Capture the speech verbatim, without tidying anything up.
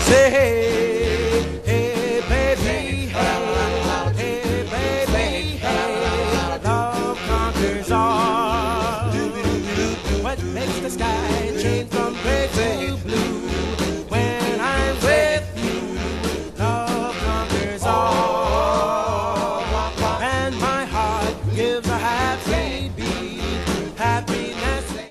Say hey, hey baby, hey, hey baby, hey, love conquers all. What makes the sky change?